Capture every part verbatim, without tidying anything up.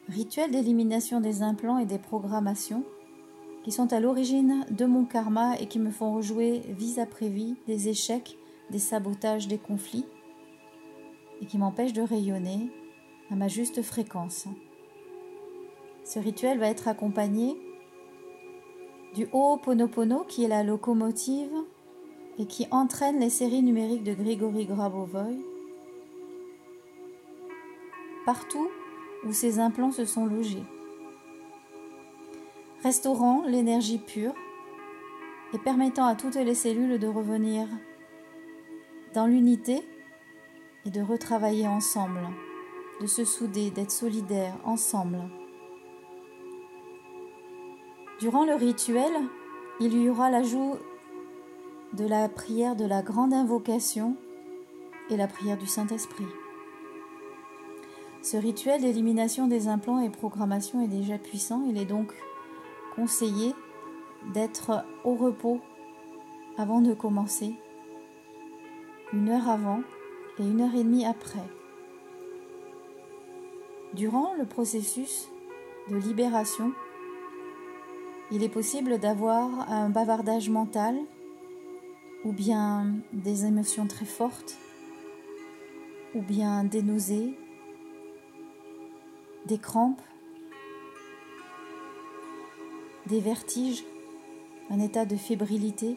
Rituels d'élimination des implants et des programmations qui sont à l'origine de mon karma et qui me font rejouer vie après vie des échecs, des sabotages, des conflits et qui m'empêchent de rayonner à ma juste fréquence. Ce rituel va être accompagné du Ho'oponopono qui est la locomotive et qui entraîne les séries numériques de Grigory Grabovoy partout où ces implants se sont logés, restaurant l'énergie pure et permettant à toutes les cellules de revenir dans l'unité et de retravailler ensemble, de se souder, d'être solidaires ensemble. Durant le rituel, il y aura l'ajout de la prière de la grande invocation et la prière du Saint-Esprit. Ce rituel d'élimination des implants et programmation est déjà puissant. Il est donc conseillé d'être au repos avant de commencer, une heure avant et une heure et demie après. Durant le processus de libération, il est possible d'avoir un bavardage mental ou bien des émotions très fortes ou bien des nausées, des crampes, des vertiges, un état de fébrilité,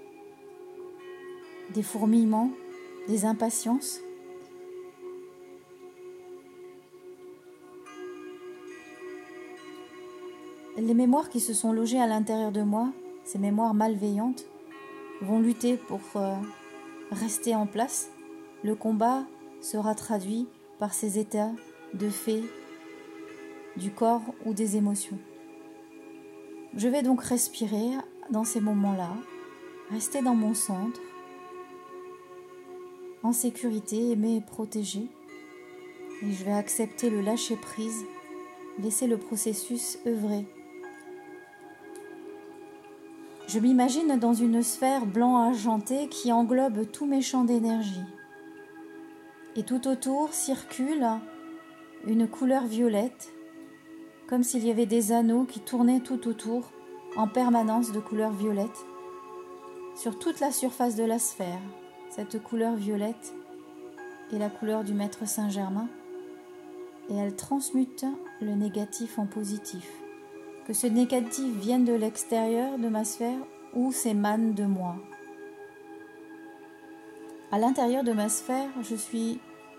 des fourmillements, des impatiences. Les mémoires qui se sont logées à l'intérieur de moi, ces mémoires malveillantes, vont lutter pour euh, rester en place. Le combat sera traduit par ces états de fait du corps ou des émotions. Je vais donc respirer dans ces moments-là, rester dans mon centre, en sécurité, aimé et protégé. Et je vais accepter le lâcher-prise, laisser le processus œuvrer. Je m'imagine dans une sphère blanc-argentée qui englobe tous mes champs d'énergie. Et tout autour circule une couleur violette, comme s'il y avait des anneaux qui tournaient tout autour en permanence de couleur violette sur toute la surface de la sphère. Cette couleur violette est la couleur du Maître Saint-Germain et elle transmute le négatif en positif. Que ce négatif vienne de l'extérieur de ma sphère ou s'émane de moi. À l'intérieur de ma sphère, je suis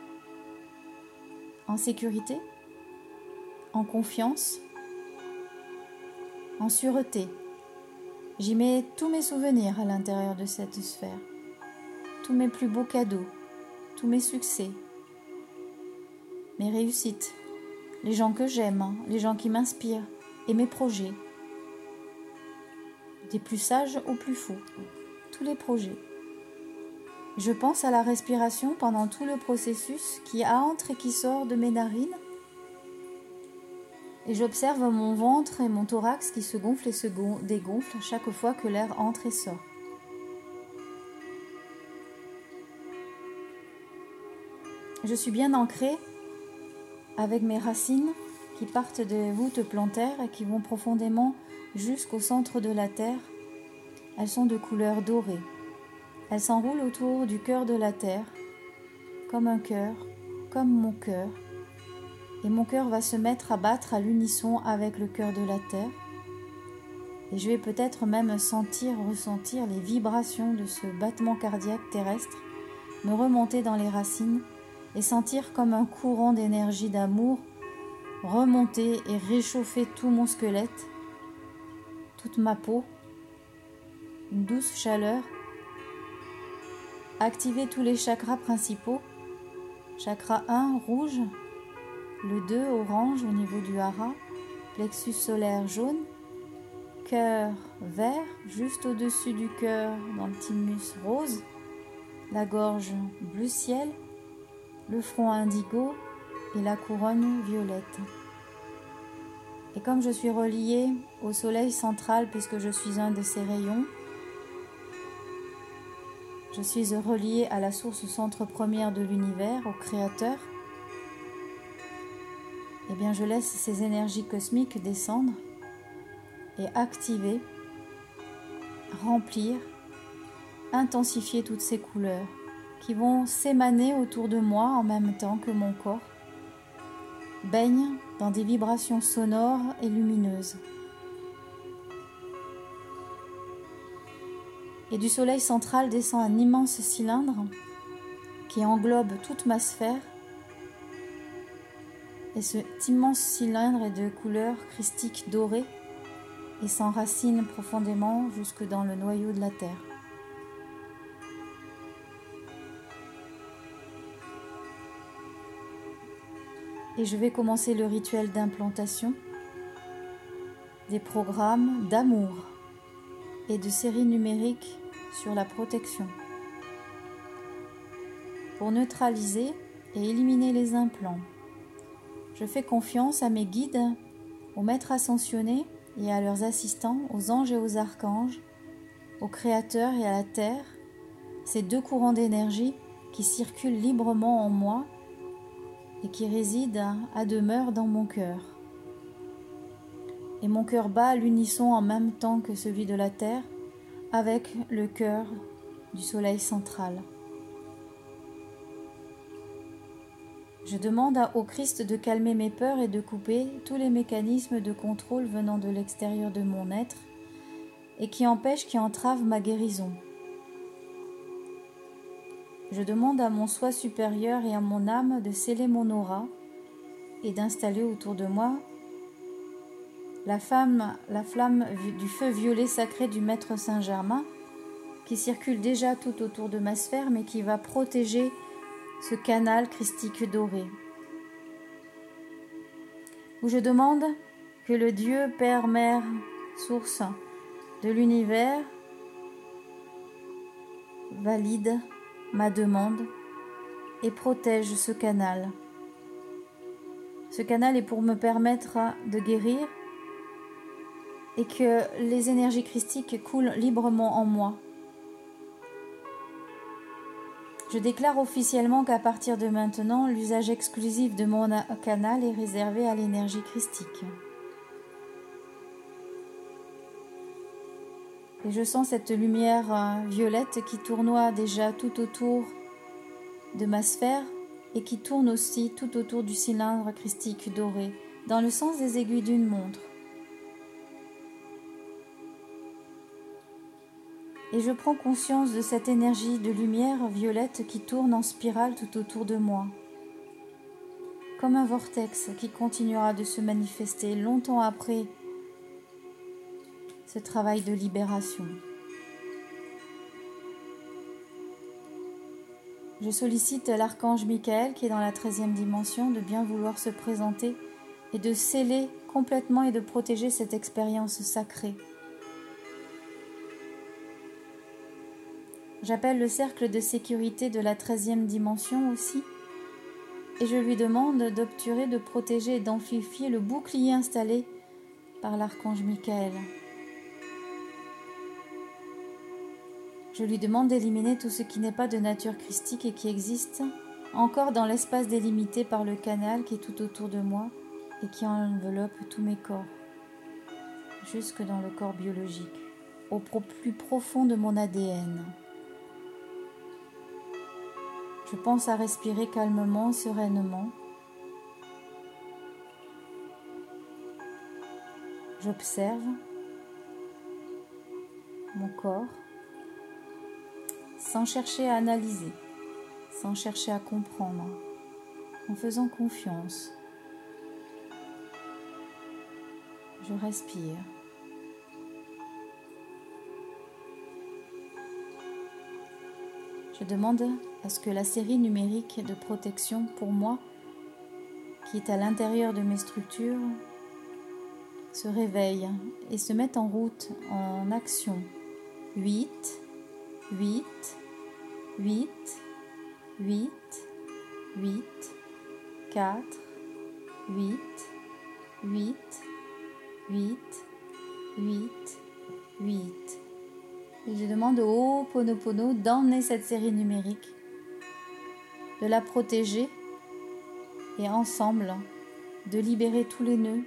en sécurité, en confiance, en sûreté. J'y mets tous mes souvenirs à l'intérieur de cette sphère, tous mes plus beaux cadeaux, tous mes succès, mes réussites, les gens que j'aime, les gens qui m'inspirent et mes projets, des plus sages aux plus fous, tous les projets. Je pense à la respiration pendant tout le processus qui entre et qui sort de mes narines. Et j'observe mon ventre et mon thorax qui se gonflent et se dégonflent chaque fois que l'air entre et sort. Je suis bien ancrée avec mes racines qui partent des voûtes plantaires et qui vont profondément jusqu'au centre de la terre. Elles sont de couleur dorée. Elles s'enroulent autour du cœur de la terre, comme un cœur, comme mon cœur. Et mon cœur va se mettre à battre à l'unisson avec le cœur de la terre. Et je vais peut-être même sentir, ressentir les vibrations de ce battement cardiaque terrestre me remonter dans les racines et sentir comme un courant d'énergie d'amour remonter et réchauffer tout mon squelette, toute ma peau, une douce chaleur, activer tous les chakras principaux, chakra un rouge, le deux orange au niveau du hara, plexus solaire jaune, cœur vert juste au-dessus du cœur dans le thymus rose, la gorge bleu ciel, le front indigo et la couronne violette. Et comme je suis reliée au soleil central puisque je suis un de ses rayons, je suis reliée à la source centre première de l'univers, au Créateur. eh bien je laisse ces énergies cosmiques descendre et activer, remplir, intensifier toutes ces couleurs qui vont s'émaner autour de moi en même temps que mon corps baigne dans des vibrations sonores et lumineuses. Et du soleil central descend un immense cylindre qui englobe toute ma sphère. Et cet immense cylindre est de couleur christique dorée et s'enracine profondément jusque dans le noyau de la Terre. Et je vais commencer le rituel d'implantation des programmes d'amour et de séries numériques sur la protection pour neutraliser et éliminer les implants. Je fais confiance à mes guides, aux maîtres ascensionnés et à leurs assistants, aux anges et aux archanges, au Créateur et à la Terre, ces deux courants d'énergie qui circulent librement en moi et qui résident à demeure dans mon cœur. Et mon cœur bat à l'unisson en même temps que celui de la Terre avec le cœur du soleil central. Je demande au Christ de calmer mes peurs et de couper tous les mécanismes de contrôle venant de l'extérieur de mon être et qui empêchent, qui entravent ma guérison. Je demande à mon soi supérieur et à mon âme de sceller mon aura et d'installer autour de moi la, femme, la flamme du feu violet sacré du Maître Saint-Germain qui circule déjà tout autour de ma sphère mais qui va protéger ce canal christique doré. Où je demande que le Dieu Père, Mère, Source de l'univers valide ma demande et protège ce canal. Ce canal est pour me permettre de guérir et que les énergies christiques coulent librement en moi. Je déclare officiellement qu'à partir de maintenant, l'usage exclusif de mon canal est réservé à l'énergie christique. Et je sens cette lumière violette qui tournoie déjà tout autour de ma sphère et qui tourne aussi tout autour du cylindre christique doré, dans le sens des aiguilles d'une montre. Et je prends conscience de cette énergie de lumière violette qui tourne en spirale tout autour de moi, comme un vortex qui continuera de se manifester longtemps après ce travail de libération. Je sollicite l'archange Michael qui est dans la treizième dimension de bien vouloir se présenter et de sceller complètement et de protéger cette expérience sacrée. J'appelle le cercle de sécurité de la treizième dimension aussi et je lui demande d'obturer, de protéger et d'amplifier le bouclier installé par l'archange Michael. Je lui demande d'éliminer tout ce qui n'est pas de nature christique et qui existe encore dans l'espace délimité par le canal qui est tout autour de moi et qui enveloppe tous mes corps, jusque dans le corps biologique, au plus profond de mon A D N. Je pense à respirer calmement, sereinement. J'observe mon corps sans chercher à analyser, sans chercher à comprendre, en faisant confiance. Je respire. Je demande à ce que la série numérique de protection pour moi, qui est à l'intérieur de mes structures, se réveille et se mette en route, en action. huit, huit, huit, huit, huit, quatre, huit, huit, huit, huit, huit. Et je demande au Ho'oponopono d'emmener cette série numérique, de la protéger et ensemble, de libérer tous les nœuds,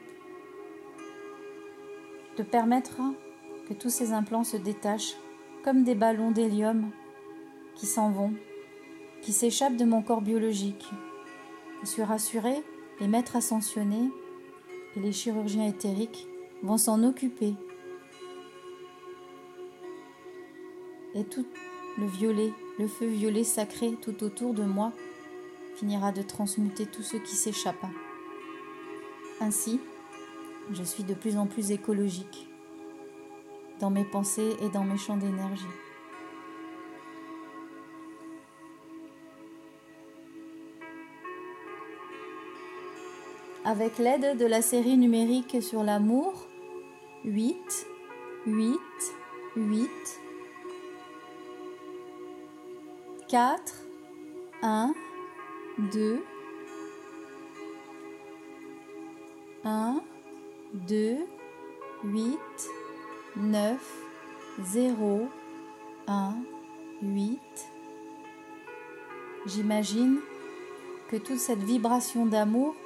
de permettre que tous ces implants se détachent comme des ballons d'hélium qui s'en vont, qui s'échappent de mon corps biologique. Je suis rassurée, les maîtres ascensionnés et les chirurgiens éthériques vont s'en occuper. Et tout le violet, le feu violet sacré tout autour de moi finira de transmuter tout ce qui s'échappe. Ainsi, je suis de plus en plus écologique dans mes pensées et dans mes champs d'énergie. Avec l'aide de la série numérique sur l'amour, huit, huit, huit, quatre, un, deux, un, deux, huit, neuf, zéro, un, huit. J'imagine que toute cette vibration d'amour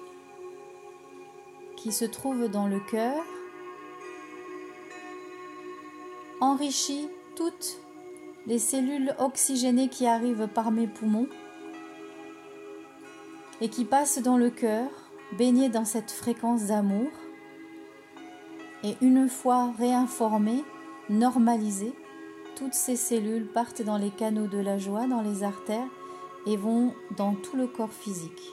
qui se trouve dans le cœur enrichit toutes les cellules oxygénées qui arrivent par mes poumons et qui passent dans le cœur, baignées dans cette fréquence d'amour. Et une fois réinformées, normalisées, toutes ces cellules partent dans les canaux de la joie, dans les artères et vont dans tout le corps physique.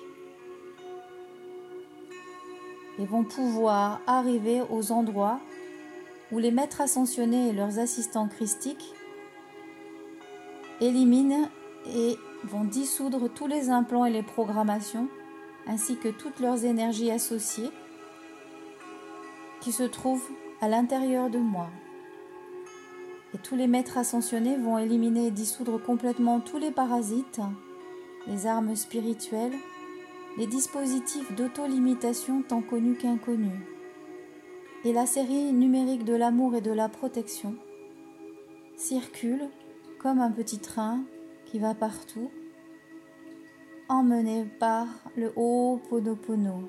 Et vont pouvoir arriver aux endroits où les maîtres ascensionnés et leurs assistants christiques éliminent et vont dissoudre tous les implants et les programmations, ainsi que toutes leurs énergies associées qui se trouvent à l'intérieur de moi. Et tous les maîtres ascensionnés vont éliminer et dissoudre complètement tous les parasites, les armes spirituelles, les dispositifs d'auto-limitation tant connus qu'inconnus. Et la série numérique de l'amour et de la protection circule comme un petit train qui va partout, emmené par le Ho'oponopono,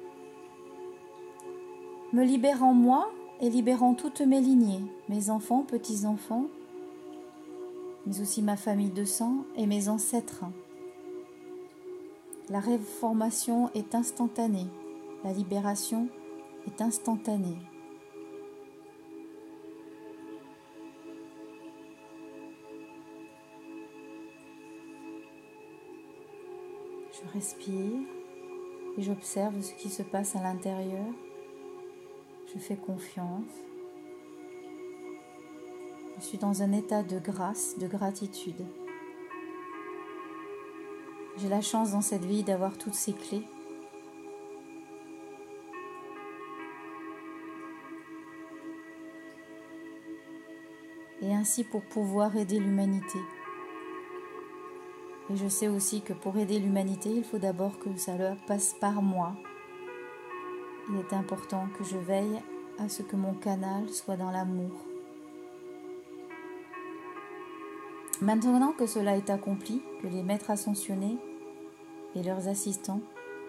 me libérant moi et libérant toutes mes lignées, mes enfants, petits-enfants, mais aussi ma famille de sang et mes ancêtres. La réformation est instantanée, la libération est instantanée. Je respire et j'observe ce qui se passe à l'intérieur. Je fais confiance. Je suis dans un état de grâce, de gratitude. J'ai la chance dans cette vie d'avoir toutes ces clés. Et ainsi pour pouvoir aider l'humanité. Et je sais aussi que pour aider l'humanité, il faut d'abord que ça passe par moi. Il est important que je veille à ce que mon canal soit dans l'amour. Maintenant que cela est accompli, que les maîtres ascensionnés et leurs assistants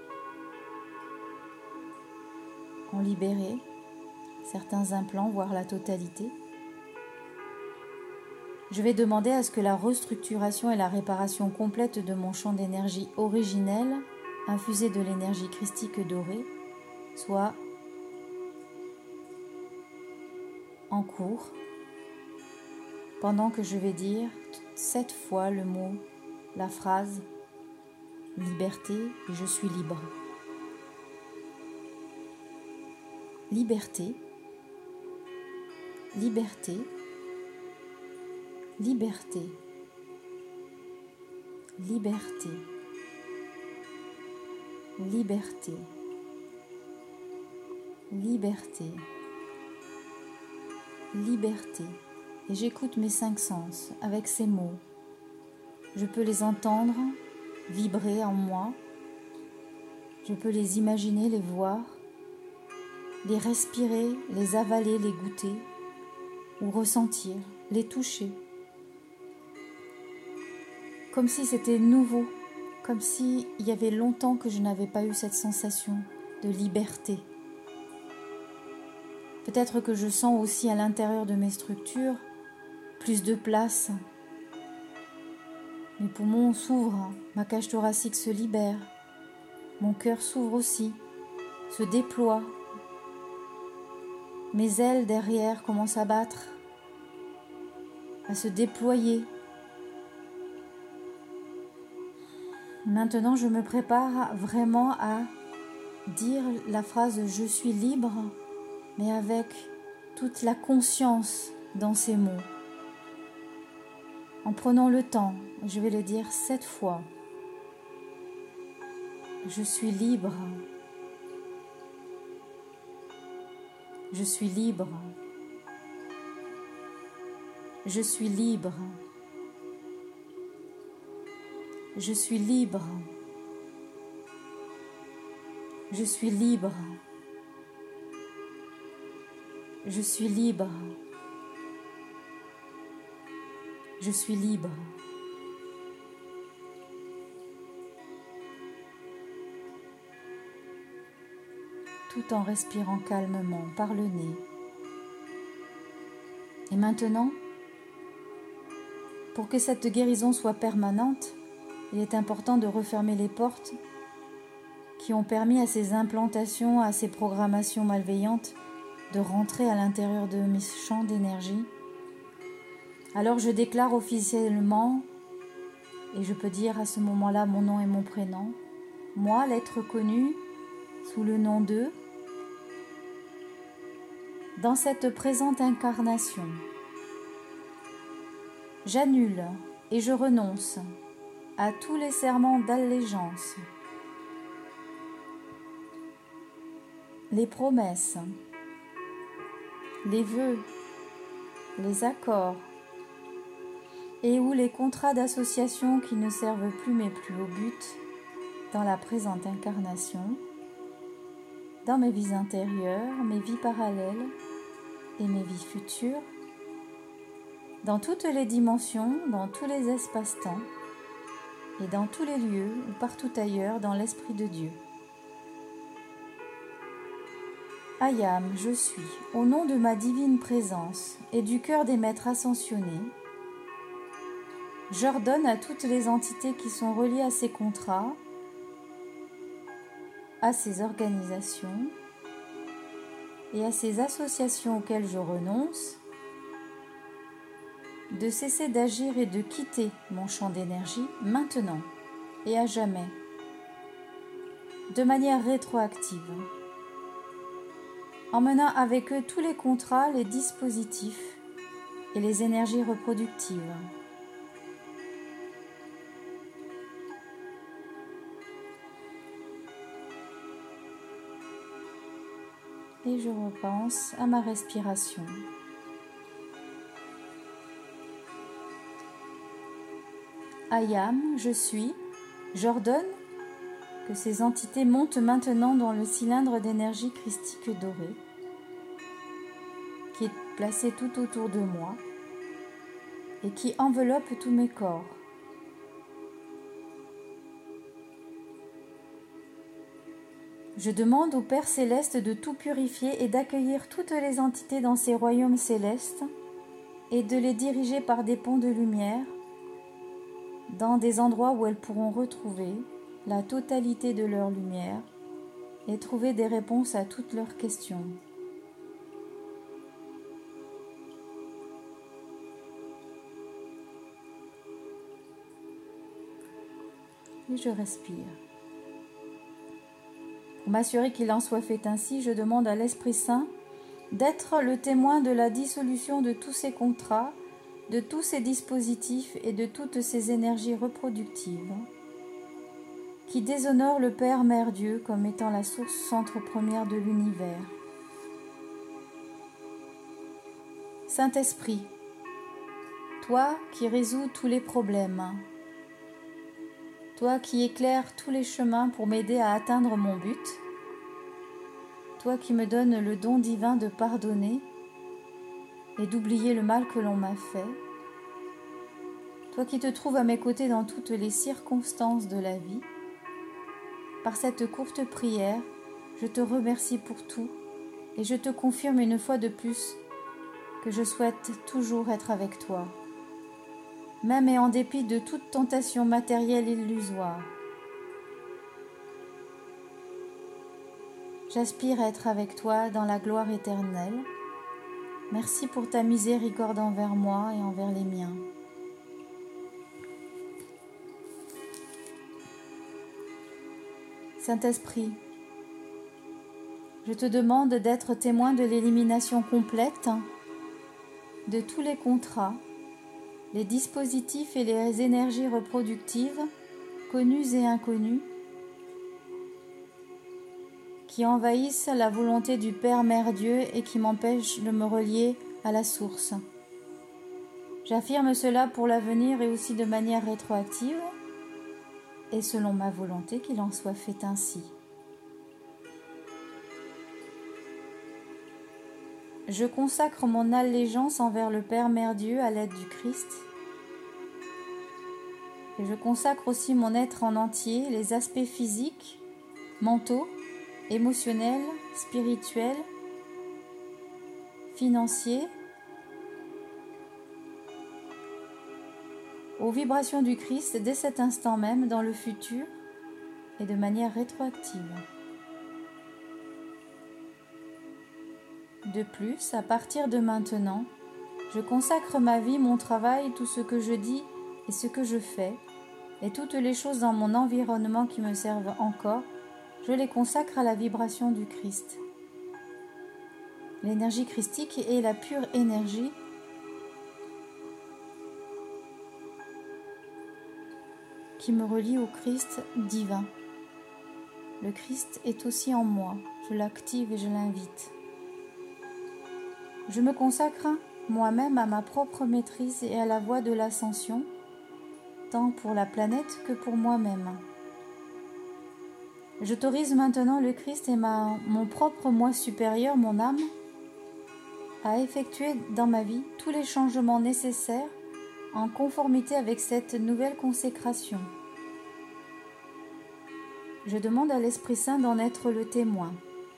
ont libéré certains implants, voire la totalité, je vais demander à ce que la restructuration et la réparation complète de mon champ d'énergie originel, infusé de l'énergie christique dorée, soit en cours, pendant que je vais dire sept fois le mot, la phrase « Liberté, je suis libre ». Liberté, liberté, liberté, liberté, liberté, liberté, liberté. Et j'écoute mes cinq sens avec ces mots. Je peux les entendre vibrer en moi. Je peux les imaginer, les voir, les respirer, les avaler, les goûter ou ressentir, les toucher. Comme si c'était nouveau, comme s'il y avait longtemps que je n'avais pas eu cette sensation de liberté. Peut-être que je sens aussi à l'intérieur de mes structures plus de place. Mes poumons s'ouvrent, ma cage thoracique se libère, mon cœur s'ouvre aussi, se déploie. Mes ailes derrière commencent à battre, à se déployer. Maintenant, je me prépare vraiment à dire la phrase « je suis libre », mais avec toute la conscience dans ces mots. En prenant le temps, je vais le dire sept fois. Je suis libre. Je suis libre. Je suis libre. Je suis libre. Je suis libre. Je suis libre. Je suis libre. Tout en respirant calmement par le nez. Et maintenant, pour que cette guérison soit permanente, il est important de refermer les portes qui ont permis à ces implantations, à ces programmations malveillantes de rentrer à l'intérieur de mes champs d'énergie. Alors je déclare officiellement, et je peux dire à ce moment-là mon nom et mon prénom, moi, l'être connu sous le nom de, dans cette présente incarnation, j'annule et je renonce à tous les serments d'allégeance, les promesses, les vœux, les accords et ou les contrats d'association qui ne servent plus mais plus au but dans la présente incarnation, dans mes vies intérieures, mes vies parallèles et mes vies futures, dans toutes les dimensions, dans tous les espaces-temps et dans tous les lieux ou partout ailleurs dans l'Esprit de Dieu. Ayam, je suis, au nom de ma divine présence et du cœur des maîtres ascensionnés, j'ordonne à toutes les entités qui sont reliées à ces contrats, à ces organisations et à ces associations auxquelles je renonce, de cesser d'agir et de quitter mon champ d'énergie maintenant et à jamais, de manière rétroactive, en menant avec eux tous les contrats, les dispositifs et les énergies reproductives. Et je repense à ma respiration. Ayam, je suis, j'ordonne que ces entités montent maintenant dans le cylindre d'énergie christique dorée qui est placé tout autour de moi et qui enveloppe tous mes corps. Je demande au Père Céleste de tout purifier et d'accueillir toutes les entités dans ces royaumes célestes et de les diriger par des ponts de lumière dans des endroits où elles pourront retrouver la totalité de leur lumière et trouver des réponses à toutes leurs questions. Et je respire. Pour m'assurer qu'il en soit fait ainsi, je demande à l'Esprit Saint d'être le témoin de la dissolution de tous ces contrats, de tous ces dispositifs et de toutes ces énergies reproductives qui déshonorent le Père Mère Dieu comme étant la source centre première de l'univers. Saint-Esprit, toi qui résous tous les problèmes, toi qui éclaires tous les chemins pour m'aider à atteindre mon but, toi qui me donnes le don divin de pardonner et d'oublier le mal que l'on m'a fait, toi qui te trouves à mes côtés dans toutes les circonstances de la vie, par cette courte prière, je te remercie pour tout et je te confirme une fois de plus que je souhaite toujours être avec toi, même et en dépit de toute tentation matérielle illusoire. J'aspire à être avec toi dans la gloire éternelle. Merci pour ta miséricorde envers moi et envers les miens. Saint-Esprit, je te demande d'être témoin de l'élimination complète de tous les contrats, les dispositifs et les énergies reproductives, connues et inconnues, qui envahissent la volonté du Père Mère Dieu et qui m'empêchent de me relier à la source. J'affirme cela pour l'avenir et aussi de manière rétroactive, et selon ma volonté qu'il en soit fait ainsi. Je consacre mon allégeance envers le Père Mère Dieu à l'aide du Christ, et je consacre aussi mon être en entier, les aspects physiques, mentaux, émotionnels, spirituels, financiers, aux vibrations du Christ dès cet instant même, dans le futur et de manière rétroactive. De plus, à partir de maintenant, je consacre ma vie, mon travail, tout ce que je dis et ce que je fais, et toutes les choses dans mon environnement qui me servent encore, je les consacre à la vibration du Christ. L'énergie christique est la pure énergie qui me relie au Christ divin. Le Christ est aussi en moi, je l'active et je l'invite. Je me consacre moi-même à ma propre maîtrise et à la voie de l'ascension, tant pour la planète que pour moi-même. J'autorise maintenant le Christ et ma, mon propre moi supérieur, mon âme, à effectuer dans ma vie tous les changements nécessaires en conformité avec cette nouvelle consécration. Je demande à l'Esprit Saint d'en être le témoin.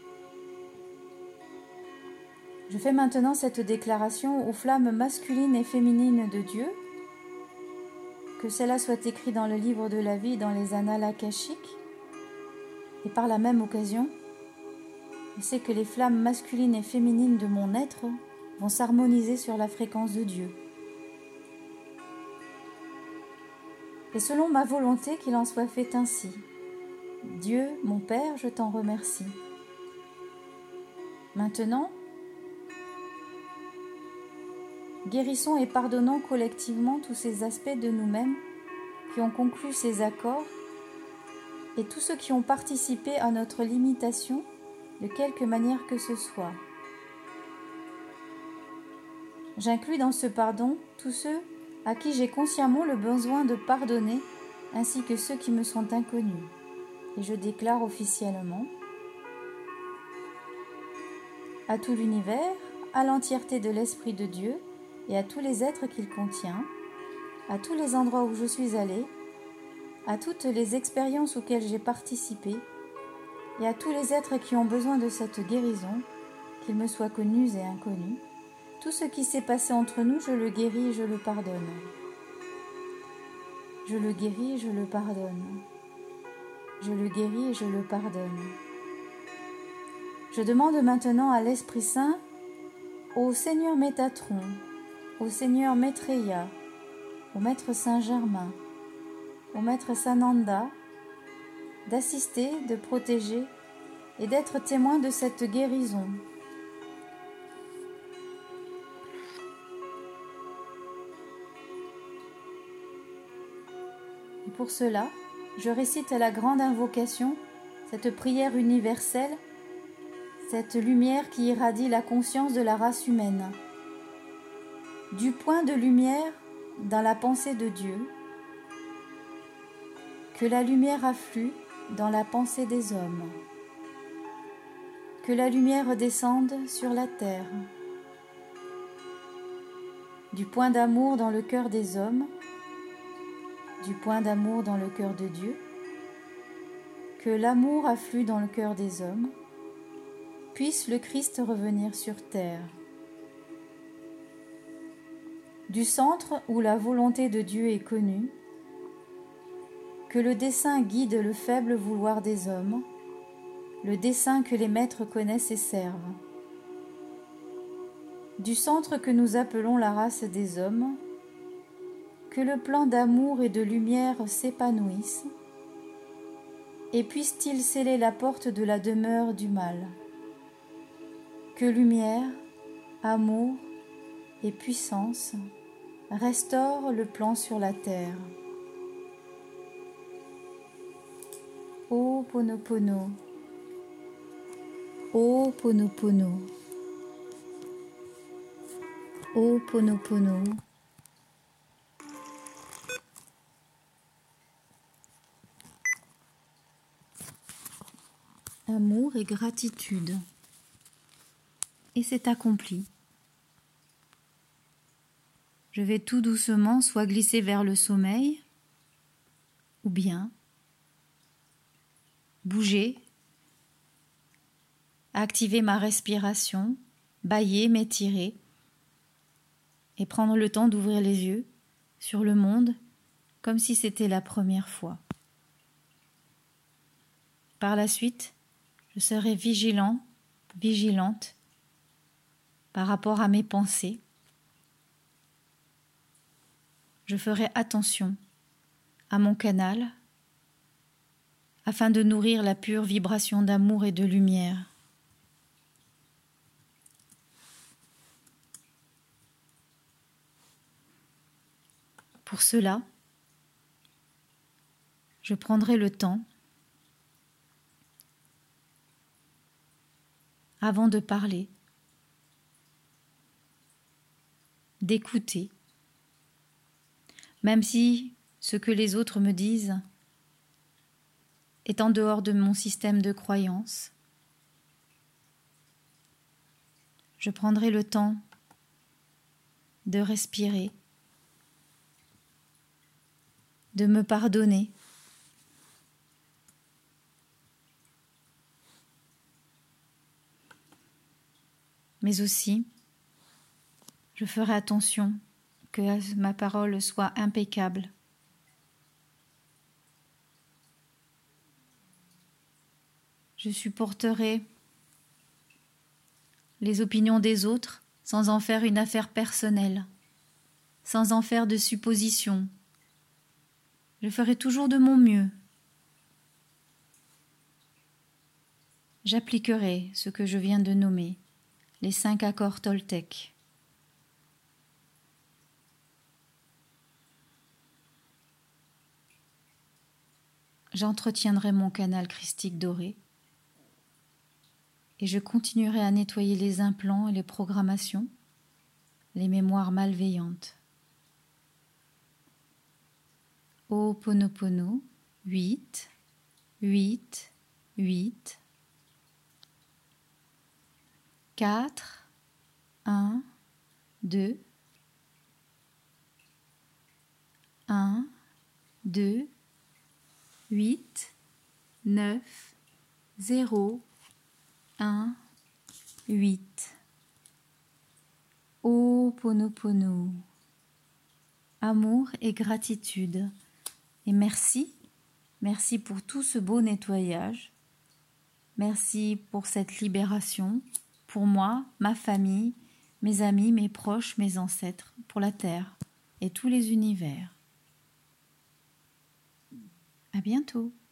Je fais maintenant cette déclaration aux flammes masculines et féminines de Dieu, que cela soit écrit dans le livre de la vie, dans les annales akashiques, et par la même occasion, je sais que les flammes masculines et féminines de mon être vont s'harmoniser sur la fréquence de Dieu. Et selon ma volonté, qu'il en soit fait ainsi. Dieu, mon Père, je t'en remercie. Maintenant, guérissons et pardonnons collectivement tous ces aspects de nous-mêmes qui ont conclu ces accords et tous ceux qui ont participé à notre limitation de quelque manière que ce soit. J'inclus dans ce pardon tous ceux à qui j'ai consciemment le besoin de pardonner, ainsi que ceux qui me sont inconnus. Et je déclare officiellement à tout l'univers, à l'entièreté de l'Esprit de Dieu et à tous les êtres qu'il contient, à tous les endroits où je suis allée, à toutes les expériences auxquelles j'ai participé et à tous les êtres qui ont besoin de cette guérison, qu'ils me soient connus et inconnus. Tout ce qui s'est passé entre nous, je le guéris et je le pardonne. Je le guéris et je le pardonne. Je le guéris et je le pardonne. Je demande maintenant à l'Esprit Saint, au Seigneur Métatron, au Seigneur Maitreya, au Maître Saint-Germain, au Maître Sananda, d'assister, de protéger et d'être témoin de cette guérison. Et pour cela, je récite la grande invocation, cette prière universelle, cette lumière qui irradie la conscience de la race humaine. Du point de lumière dans la pensée de Dieu, que la lumière afflue dans la pensée des hommes, que la lumière descende sur la terre. Du point d'amour dans le cœur des hommes, du point d'amour dans le cœur de Dieu, que l'amour afflue dans le cœur des hommes, puisse le Christ revenir sur terre. Du centre où la volonté de Dieu est connue, que le dessein guide le faible vouloir des hommes, le dessein que les maîtres connaissent et servent. Du centre que nous appelons la race des hommes, que le plan d'amour et de lumière s'épanouisse, et puisse-t-il sceller la porte de la demeure du mal. Que lumière, amour et puissance restaurent le plan sur la terre. Ô Ponopono, Ô Ponopono, Ô Ponopono. Amour et gratitude. Et c'est accompli. Je vais tout doucement soit glisser vers le sommeil, ou bien bouger, activer ma respiration, bâiller, m'étirer, et prendre le temps d'ouvrir les yeux sur le monde comme si c'était la première fois. Par la suite, je serai vigilant, vigilante par rapport à mes pensées. Je ferai attention à mon canal afin de nourrir la pure vibration d'amour et de lumière. Pour cela, je prendrai le temps, avant de parler, d'écouter, même si ce que les autres me disent est en dehors de mon système de croyance. Je prendrai le temps de respirer, de me pardonner, mais aussi je ferai attention que ma parole soit impeccable. Je supporterai les opinions des autres sans en faire une affaire personnelle, sans en faire de suppositions. Je ferai toujours de mon mieux. J'appliquerai ce que je viens de nommer, les cinq accords toltèques. J'entretiendrai mon canal christique doré et je continuerai à nettoyer les implants et les programmations, les mémoires malveillantes. Ho'oponopono, huit, huit, huit, quatre, un, deux, un, deux, huit, neuf, zéro, un, huit. Ho'oponopono. Amour et gratitude. Et merci, merci pour tout ce beau nettoyage. Merci pour cette libération, pour moi, ma famille, mes amis, mes proches, mes ancêtres, pour la Terre et tous les univers. À bientôt.